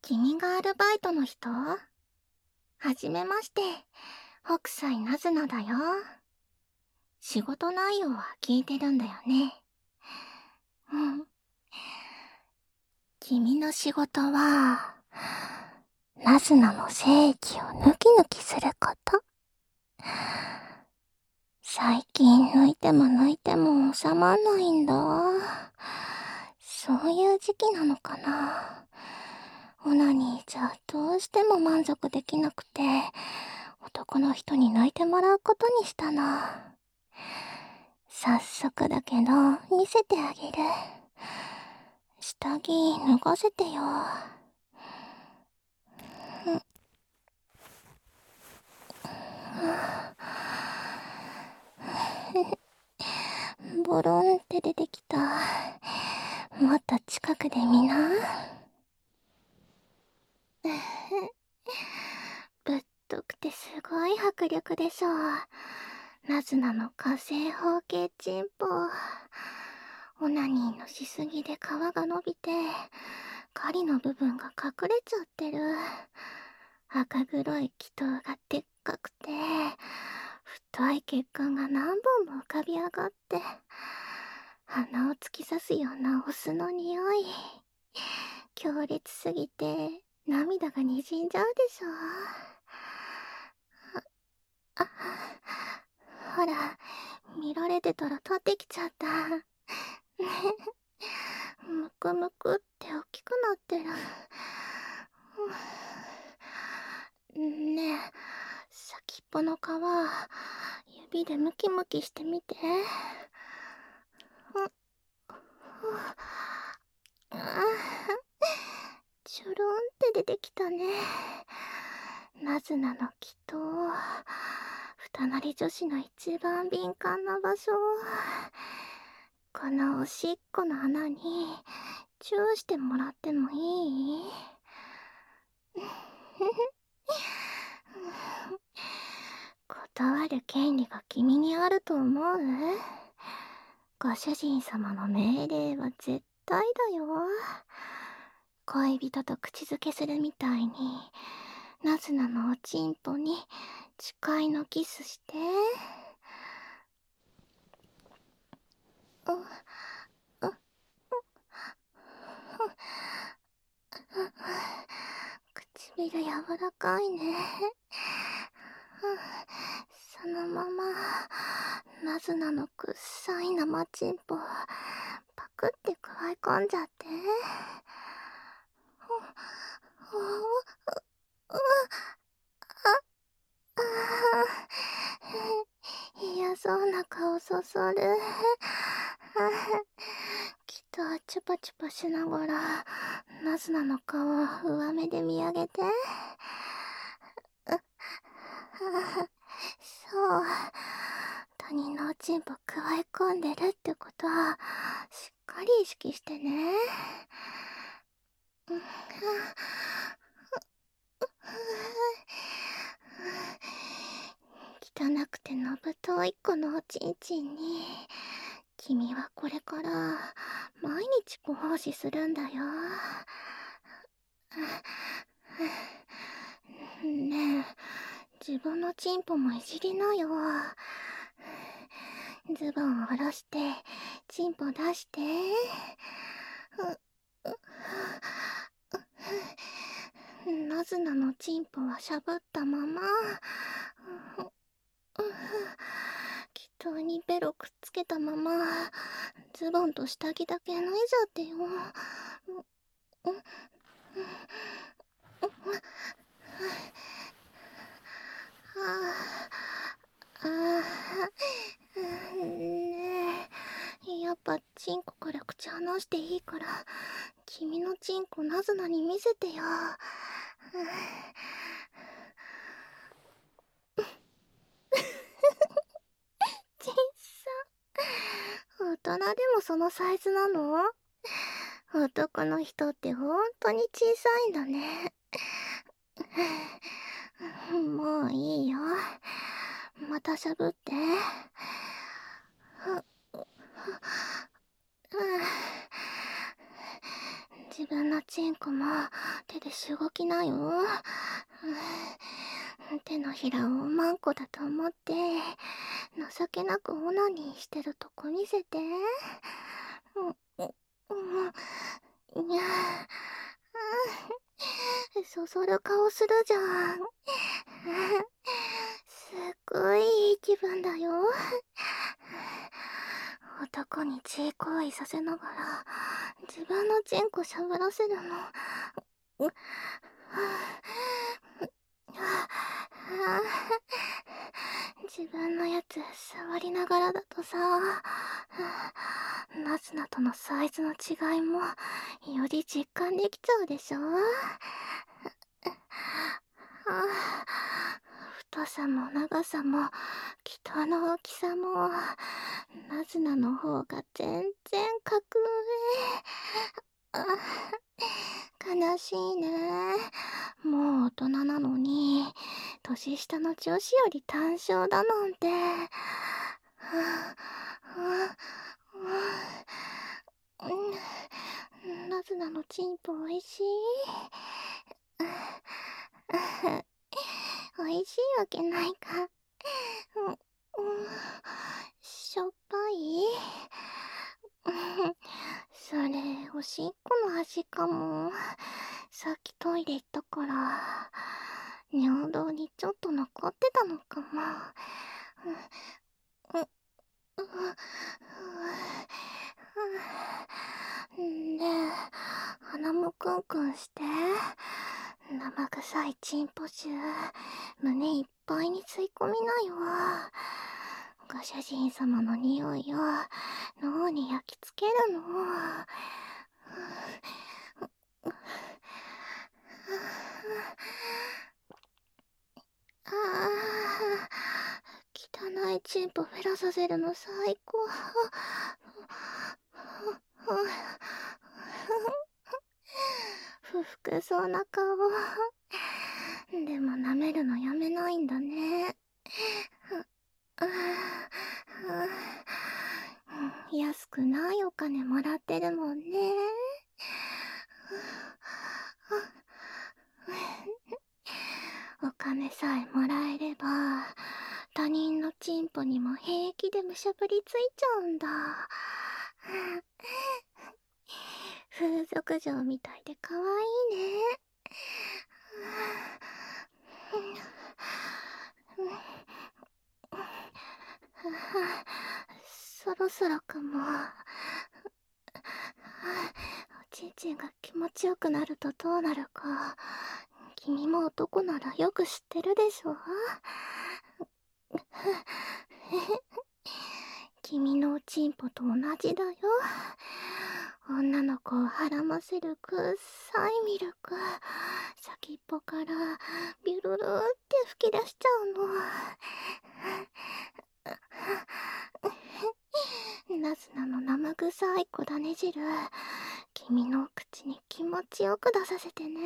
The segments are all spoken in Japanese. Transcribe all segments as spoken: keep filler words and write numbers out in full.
君がアルバイトの人？はじめまして、北斎ナズナだよ。仕事内容は聞いてるんだよね。うん。君の仕事は、ナズナの精液を抜き抜きすること。最近抜いても抜いても収まんないんだ。そういう時期なのかな。オナニーじゃどうしても満足できなくて、男の人に抜いてもらうことにしたの。早速だけど、見せてあげる。下着脱がせてよ。ボロンって出てきた。もっと近くで見な。ぶっとくてすごい迫力でしょ。ナズナの火星方形チンポ。オナニーのしすぎで皮が伸びて、狩りの部分が隠れちゃってる。赤黒い気筒がでっかくて、太い血管が何本も浮かび上がって、鼻を突き刺すようなオスの匂い。強烈すぎて、涙がにじんじゃうでしょ。あ、ほら、見られてたら立ってきちゃった。むくむくって大きくなってる。ねえ、先っぽの皮、指でムキムキしてみて。ちょろんって出てきたね。ナズナの気筒、二なり女子の一番敏感な場所。このおしっこの穴にチューしてもらってもいい？断る権利が君にあると思う？ご主人様の命令は絶対だよ。恋人と口づけするみたいに、ナズナのおちんぽに誓いのキスして。う、う、う、唇柔らかいね。そのまま、ナズナのくっさい生チンポ、パクってくわえ込んじゃって。嫌そうな顔そそる。きっとチュパチュパしながら、ナズナの顔を上目で見上げて。そう。他人のおちんぽくわえ込んでるってことは、しっかり意識してね。汚くてのぶといこのおちんちんに、君はこれから毎日ご奉仕するんだよ。ねえ、自分のチンポもいじりなよ。ズボンを下ろして、チンポ出して。ナズナのチンポはしゃぶったまま。気筒にベロくっつけたまま、ズボンと下着だけ脱いじゃってよ。ああ、ねえ、やっぱチンコから口離していいから、君のチンコナズナに見せてよ。ちっさ。大人でもそのサイズなの？男の人ってほんとに小さいんだね。もういいよ。またしゃぶって。自分のチンコも手でしごきなよ。手のひらをマンコだと思って情けなくオナニーしてるとこ見せて。うんうんにゃそそる顔するじゃん。すっごいいい気分だよ。男に地行為させながら自分のチンコしゃぶらせるの。自分のやつ触りながらだとさ、ナズナとのサイズの違いもより実感できちゃうでしょ。太さも長さも北の大きさもナズナの方が全然格上。悲しいね。もう大人なのに年下の女子より短小だなんて。ナズナのチンポおいしい。おいしいわけないか。うん、しょっぱい。それおしっこの端かも。さっきトイレ行ったから尿道にちょっと残ってたのかも。んで鼻もクンクンして生臭いチンポ臭胸いっぱいに吸い込みなよ。ご主人様の匂いを脳に焼き付けるの。ああ、汚いチンポフェラさせるの最高。不服そうな顔。でも舐めるのやめないんだね。安くないお金もらってるもんね。お金さえもらえれば他人のチンポにも平気でむしゃぶりついちゃうんだ。風俗嬢みたいで可愛いね。そろそろかも。おちんちんが気持ちよくなるとどうなるか君も男ならよく知ってるでしょ。君のおちんぽと同じだよ。女の子をはらませるくっさいミルク先っぽからビュルルって吹き出しちゃうの。ナズナの生臭い小種汁君のお口に気持ちよく出させてね。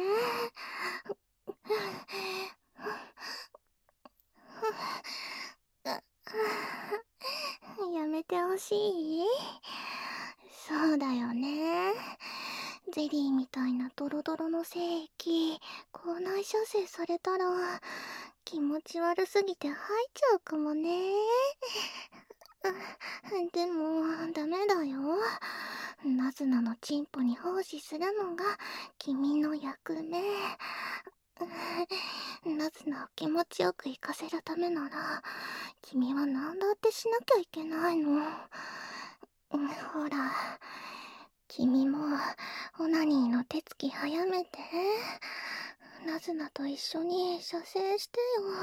やめてほしい。そうだよね。ゼリーみたいなドロドロの精液口内射精されたら気持ち悪すぎて吐いちゃうかもね。でもダメだよ。ナズナのチンポに奉仕するのが君の役目。ナズナを気持ちよく行かせるためなら君は何だってしなきゃいけないの。ほら君もオナニーの手つき早めてナズナと一緒に射精して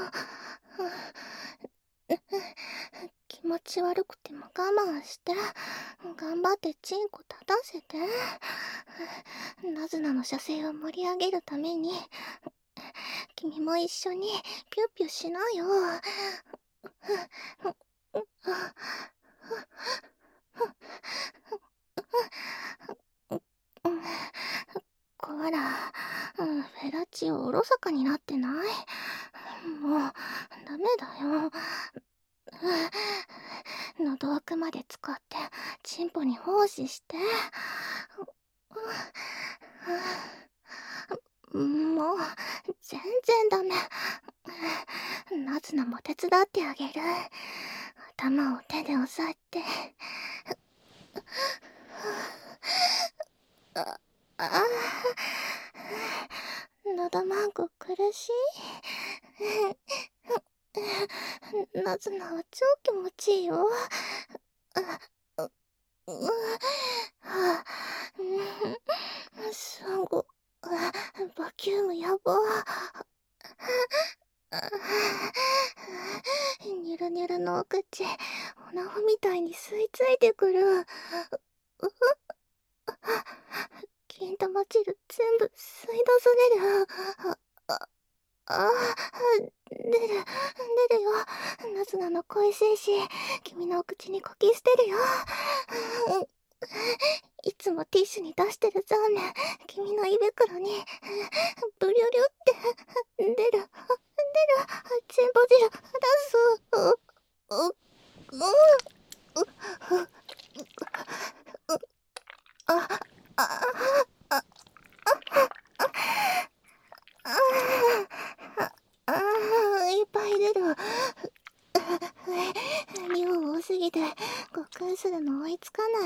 よ。気持ち悪くても我慢して頑張ってチンコ立たせて。ナズナの射精を盛り上げるために君も一緒にピュピュしなよ。こら、フェラチオおろそかになってない？もうダメだよ。喉奥まで使ってチンポに奉仕して。 もう、全然ダメ。ナズナも手伝ってあげる。頭を手で押さえて。あ、あー、のどまんこ苦しい。ナズナは超気持ちいいよ。う、う、はぁ、すご、バキュームやば。ニュルニュルのお口、おなほみたいに吸い付いてくる。金玉汁全部吸い出される。あ、あ、出る、出るよ。ナズナの恋精子、君のお口にこき捨てるよ。いつもティッシュに出してるザーメン、君の胃袋に、ブリュリュって出る、出る、チンポ汁出す。う、う、う、う、う、あ、あ、あ、あ、あ、あ、いっぱい出る。量多すぎて、ごっくんするの追いつかない？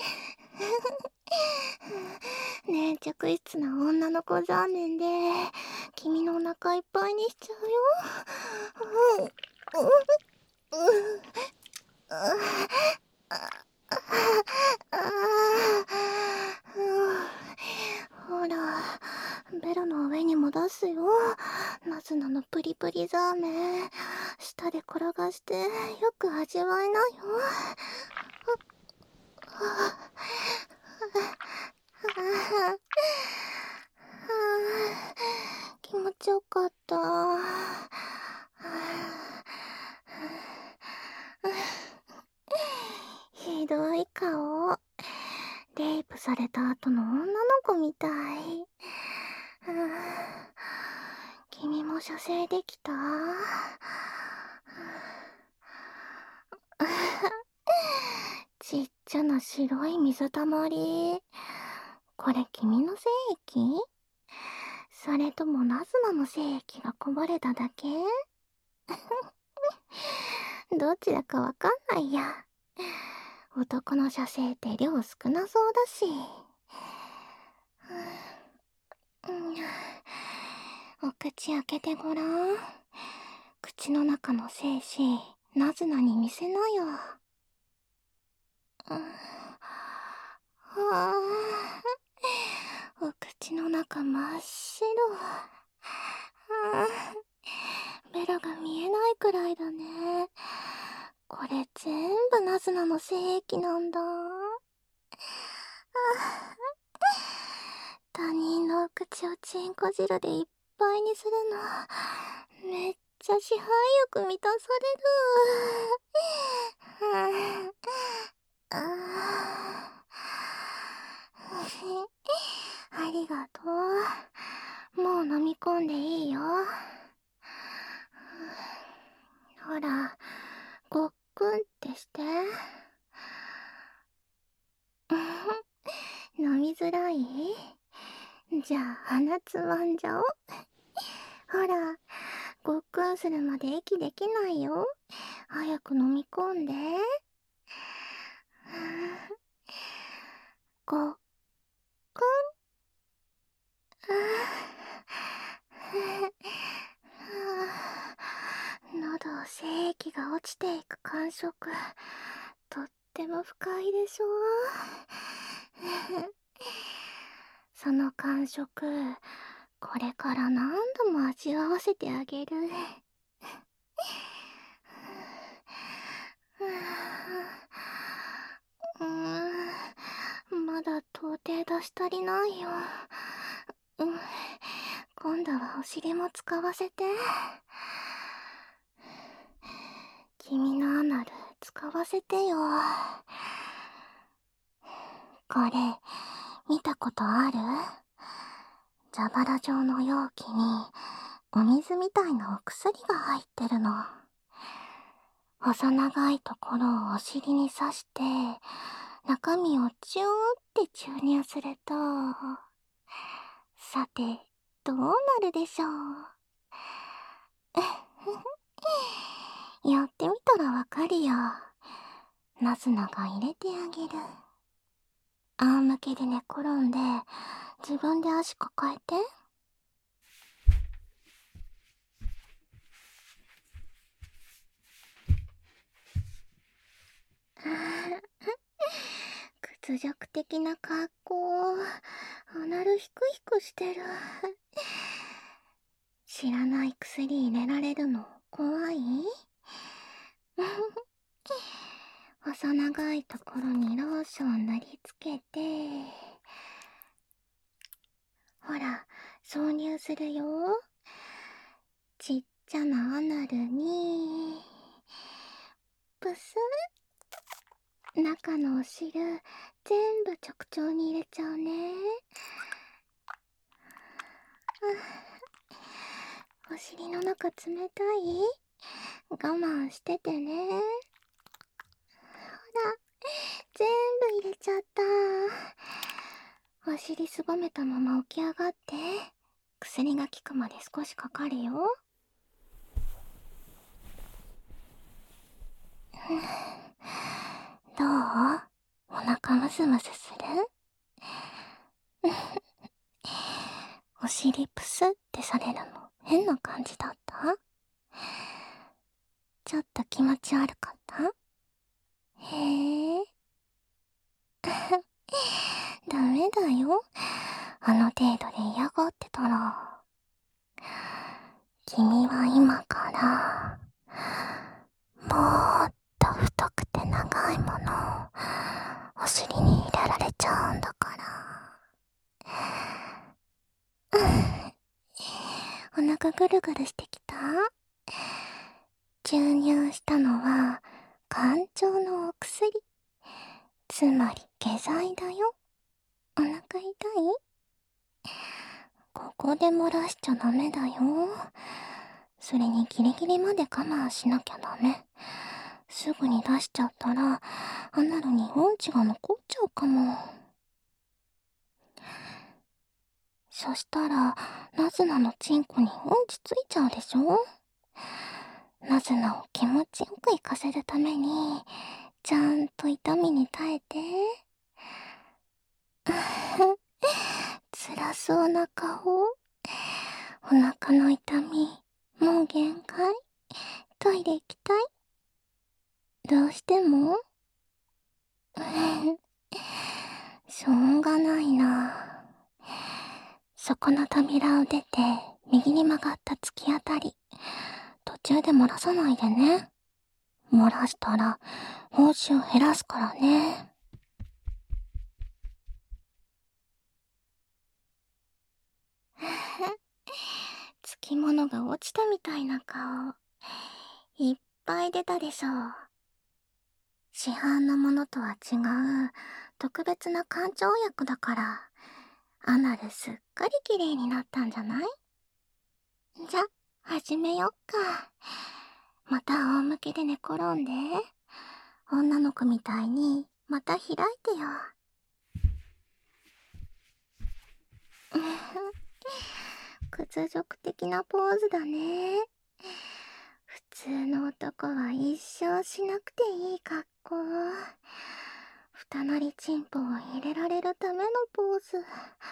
ねえ、着質な女の子残念で、君のお腹いっぱいにしちゃうよ。うん、うん、うん、あ、あ、ほら、ベロの上にも出すよ。ナズナのプリプリザーメン。舌で転がしてよく味わいなよ。気持ちよかった。ひどい顔。レイプされた後の女の子みたい。君も射精できた？ちっちゃな白い水たまり。これ君の精液？それともナズナの精液がこぼれただけ？どちらかわかんないや。男の射精って量少なそうだし。うん、お口開けてごらん。口の中の精子、ナズナに見せなよ。うん、はあ、お口の中真っ白。ベロが見えないくらいだね。これ全部ナズナの精液なんだ。他人のお口をチンコ汁でいっぱいにするの、めっちゃ支配欲満たされる。あありがとう。もう飲み込んでいいよ。ほら、ごっくんってして。飲みづらい？じゃあ鼻つまんじゃお。ほら、ごっくんするまで息できないよ。早く飲み込んで。ごっくん。喉、精液が落ちていく感触、とっても深いでしょ。その感触、これから何度も味わわせてあげる。うーん、まだ到底出し足りないよ。うん、今度はお尻も使わせて。君のアナル使わせてよ。これ見たことある？蛇腹状の容器にお水みたいなお薬が入ってるの。細長いところをお尻に刺して中身をチューって注入すると、さてどうなるでしょう。やってみたらわかるよ。ナズナが入れてあげる。仰向けで寝転んで、自分で足抱えて。屈辱的な格好。アナルヒクヒクしてる。知らない薬入れられるの怖い？細長いところにローション塗りつけて、ほら、挿入するよ。ちっちゃなアナルに、プスッ。中のお汁、全部直腸に入れちゃうね。お尻の中冷たい？我慢しててね。ほら、全部入れちゃった。お尻すぼめたまま起き上がって。薬が効くまで少しかかるよ。どう？お腹ムズムズする？お尻プスってされるの変な感じだった？ちょっと気持ち悪かった？へえ。ダメだよ。あの程度で嫌がってたら。君は今から、もっと太くて長いものをお尻に入れられちゃうんだから。お腹ぐるぐるしてきた？注入したのは肝腸のお薬。つまり下剤だよ。お腹痛い？ここで漏らしちゃダメだよ。それにギリギリまで我慢しなきゃダメ。すぐに出しちゃったらアナルにうんちが残っちゃうかも。そしたらナズナのチンコにうんちついちゃうでしょ。ナズナを気持ちよく行かせるためにちゃんと痛みに耐えて。辛そうな顔。お腹の痛みもう限界？トイレ行きたい？どうしても？しょうがないな。そこの扉を出て右に曲がった突き当たり。途中で漏らさないでね。漏らしたら報酬減らすからね。つきものが落ちたみたいな顔。いっぱい出たでしょう。市販のものとは違う特別な肝腸薬だから、アナルすっかり綺麗になったんじゃない？じゃ、始めよっか。また仰向けで寝転んで。女の子みたいにまた開いてよ。屈辱的なポーズだね。普通の男は一生しなくていい格好。二なりチンポを入れられるためのポーズ。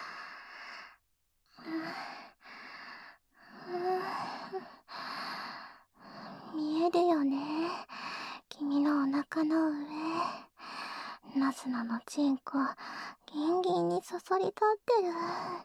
見えるよね、君のお腹の上。ナズナのチンコギンギンにそそり立ってる。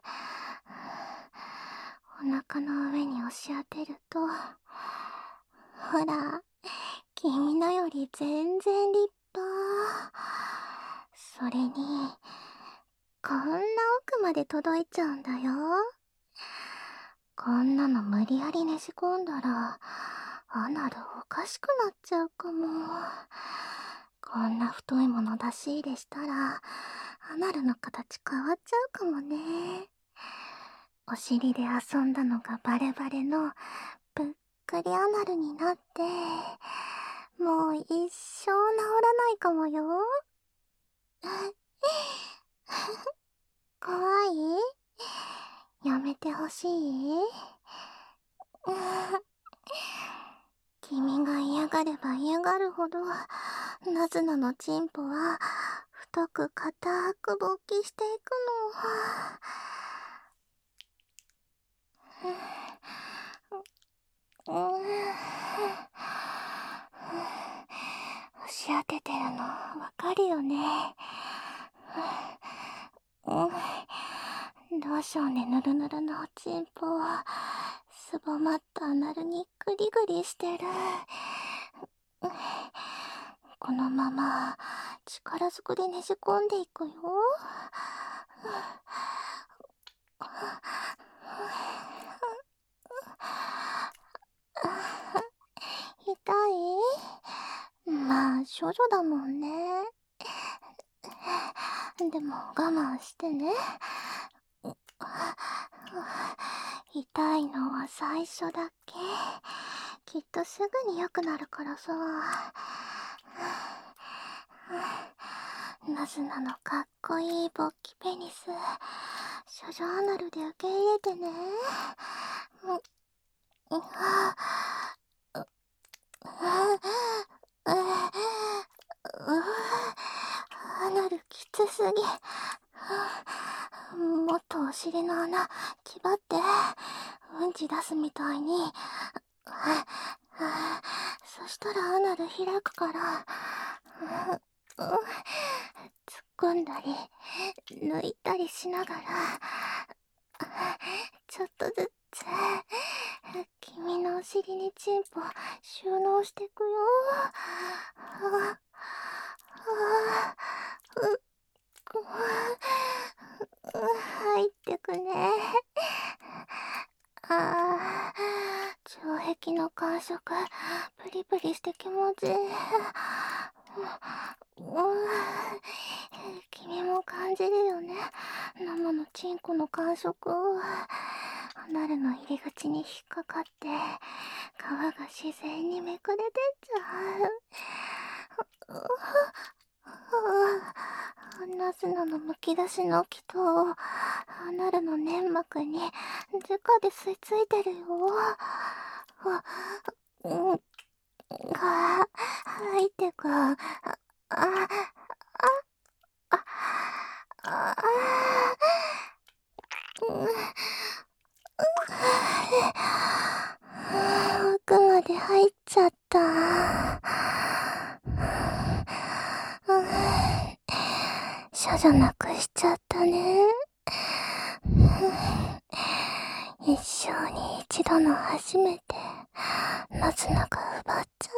お腹の上に押し当てると、ほら、君のより全然立派。それに、こんな奥まで届いちゃうんだよ。こんなの無理やりねじ込んだら、アナルおかしくなっちゃうかも。こんな太いもの出し入れしたら、アナルの形変わっちゃうかもね。お尻で遊んだのがバレバレのぷっくりアナルになって、もう一生治らないかもよ。怖い？ やめてほしい？君が嫌がれば嫌がるほど、ナズナのチンポは太く硬く勃起していくの。うん。押し当ててるのわかるよね。うん。どうしようね、ぬるぬるのおちんぽはすぼまったアナルにグリグリしてる。このまま力ずくでねじ込んでいくよ。痛い？まあ処女だもんね。でも我慢してね。痛いのは最初だけ。きっとすぐに良くなるからさ。ナズナのかっこいい勃起ペニス、処女アナルで受け入れてね。う、う、アナルきつすぎ。もっとお尻の穴気張ってうんち出すみたいに。そしたらアナル開くから、突っ込んだり抜いたりしながら、ちょっとずつ君のお尻にチンポ収納してくよ。入ってくね。ああ、腸壁の感触プリプリして気持ちいい。君も感じるよね、生のチンコの感触。アナルの入り口に引っかかって皮が自然にめくれてっちゃう。ナズナのむき出しの気とアナルの粘膜に直で吸い付いてるよ。うん、が入ってく。あああああ奥まで入っちゃった。処女なくしちゃったね。一生に一度の初めてナズナが奪っちゃった。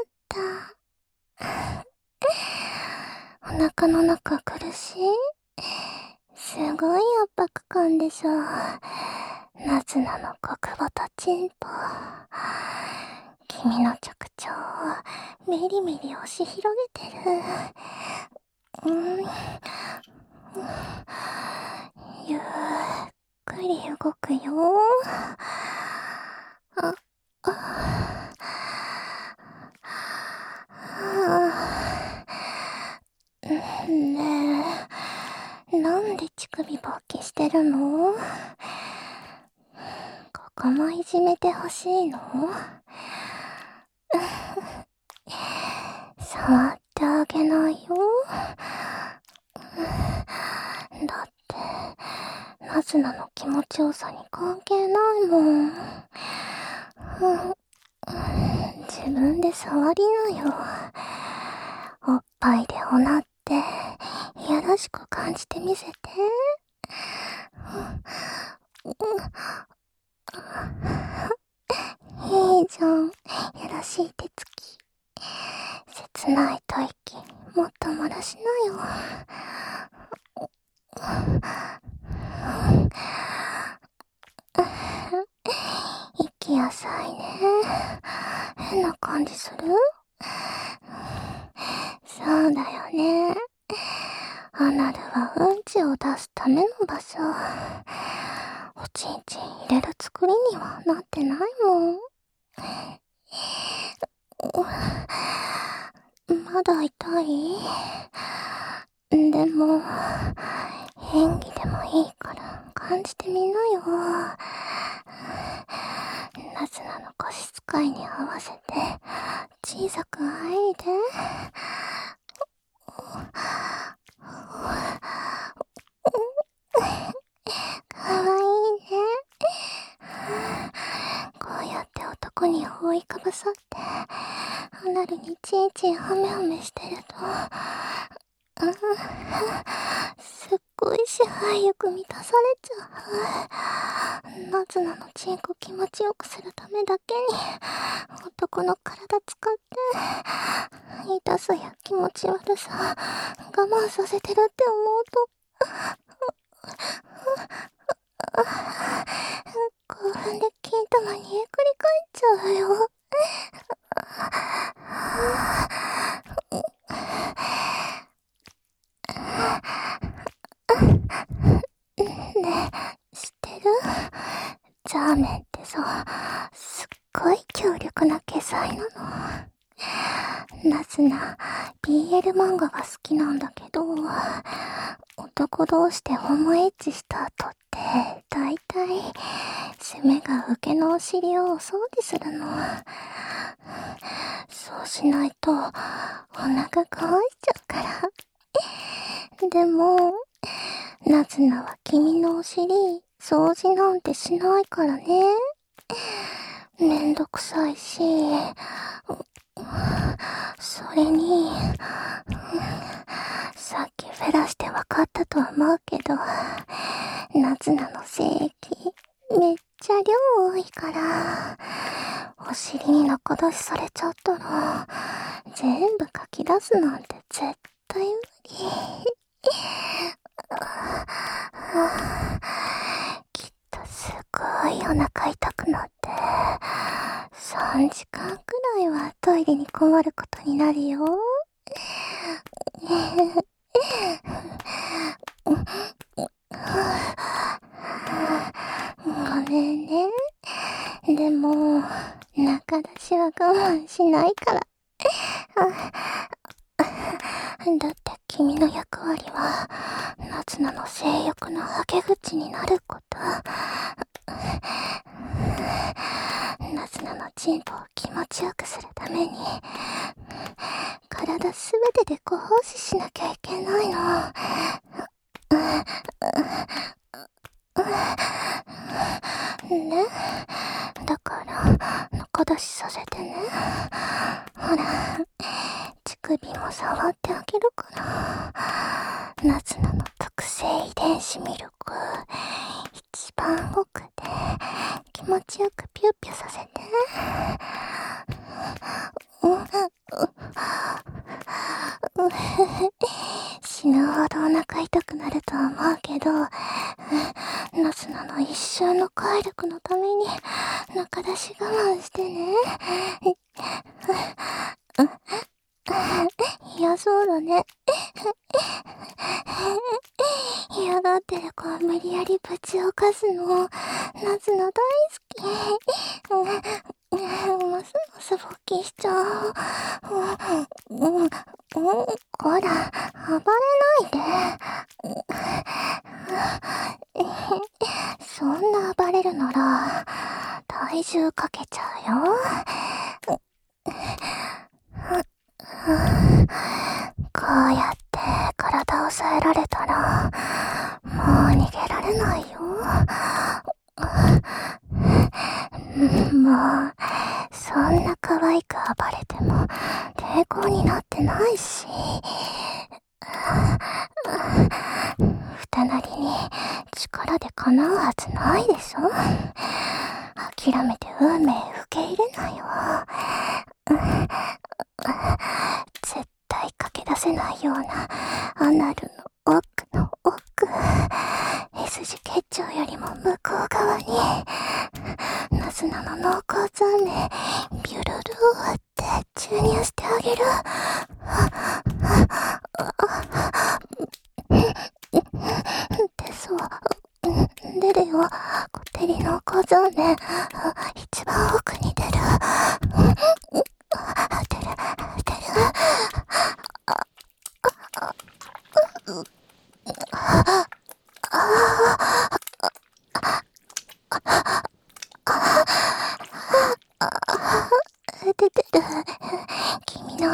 お腹の中苦しい？すごい圧迫感でしょ。ナズナの極太チンポ。君の直腸をメリメリ押し広げてる。うん、ゆっくり動くよ。あ、あ、ねえ、なんで乳首勃起してるの？ここもいじめてほしいの？触ってあげないよ。だってナズナの気持ちよさに関係ないもん。自分で触りなよ。おっぱいでおなっていやらしく感じてみせて。いいじゃん、やらしい手つき。切ない吐息もっと漏らしなよ。息浅いね。変な感じする？そうだよね。アナルはうんちを出すための場所。おちんちん入れる作りにはなってないもん。まだ痛い？でも演技でもいいから我感じてみなよ。ナズナの腰使いに合わせて小さくあえいで。かわいいね。こうやって男に覆いかぶさってアナルにちいちいハメハメしてると、うん、すっごい支配欲満たされちゃう。ナズナのチンコ気持ちよくするためだけに男の体使って痛さや気持ち悪さ我慢させてるって思うと興奮で金玉にえくり返っちゃうよ。ねえ、知ってる？ジャーメンってさ、すっごい強力な下剤なの。ナズナ、ビーエル 漫画が好きなんだけど、男同士でホモエッチした後って、だいたい攻めが受けのお尻をお掃除するの。そうしないと、お腹壊しちゃうから。でも、ナズナは君のお尻、掃除なんてしないからね。めんどくさいし、それに、さっきフェラして分かったと思うけど、ナズナの精液、めっちゃ量多いから、お尻に中出しされちゃったら、全部書き出すなんて絶対無理。きっとすごいお腹痛くなって、さんじかんくらいはトイレにこもることになるよ。ごめんね。でも、中出しは我慢しないから。だって君の役割は、ナズナの性欲のはけ口になること。ナズナのチンポを気持ちよくするために、体すべてでご奉仕しなきゃいけないの。ね。だから、中出しさせてね。ほら、乳首も触ってあげるから。ナズナの特性遺伝子ミルク、一番奥で気持ちよくピュッピュさせて。死ぬほどお腹痛くなると思うけど、ナズナの一瞬の快楽のために中出し我慢してね。嫌そうだね。嫌がってる子を無理やりぶちをかすの、ナズナ大好き。ますます勃起しちゃう。うん、うん、こら、暴れないで。そんな暴れるなら、体重かけちゃうよ。こうやって体を抑えられたら、もう逃げられないよ。もう、そんな可愛く暴れても抵抗になってないし。二なりに力で叶うはずないでしょ。諦めて運命受け入れなよ。絶対駆け出せないようなアナルの奥の奥、S 字結腸よりも向こう側にナズナの濃厚ザメビュルルーって注入してあげる。でそう出るよ、こってり濃厚ザメ、一番奥に出る。出る出る。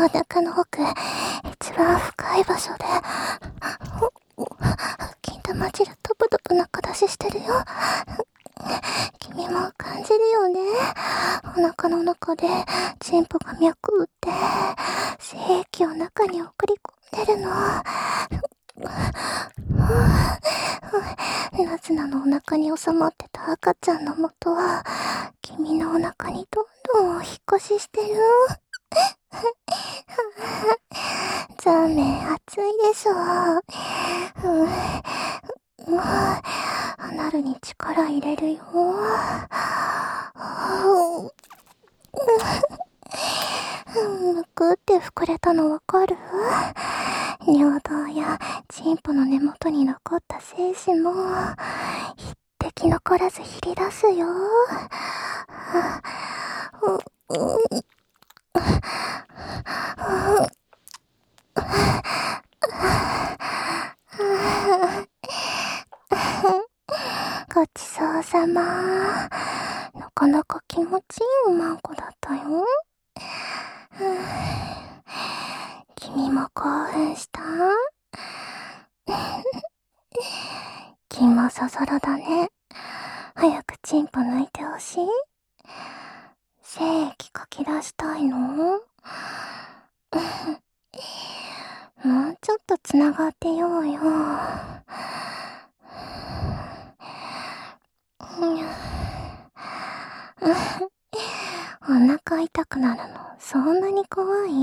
腹の奥、一番深い場所で、金玉汁トプトプ中出ししてるよ。君も感じるよね。お腹の中でチンポが脈打って、精液を中に送り込んでるの。ナズナのお腹に収まってた赤ちゃんの元は、君のお腹にどんどんお引っ越ししてる。ザーメン熱いでしょ。うん、アナルに力入れるよ。むくって膨れたのわかる？尿道やチンポの根元に残った精子も一滴残らずひり出すよ。ごちそうさま。なかなか気持ちいいおまんこだったよ。君も興奮した？君もそそろだね。早くチンポ抜いてほしい？精液かき出したいの？もうちょっとつながってようよ。お腹痛くなるのそんなに怖い？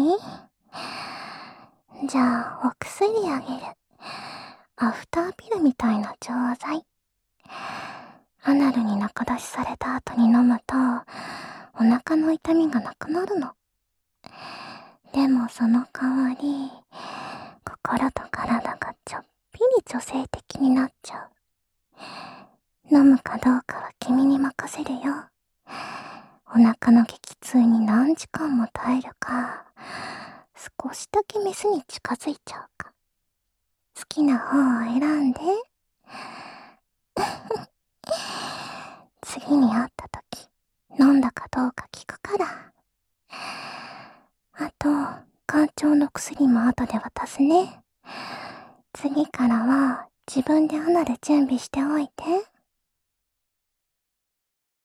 じゃあお薬あげる。アフターピルみたいな錠剤。アナルに中出しされた後に飲むとお腹の痛みがなくなるの。でもその代わり心と体がちょっぴり女性的になっちゃう。飲むかどうかは君に任せるよ。お腹の激痛に何時間も耐えるか、少しだけメスに近づいちゃうか、好きな方を選んで。次に会った時、飲んだかどうか聞くから。あと、肝腸の薬も後で渡すね。次からは自分でアナル準備しておいて。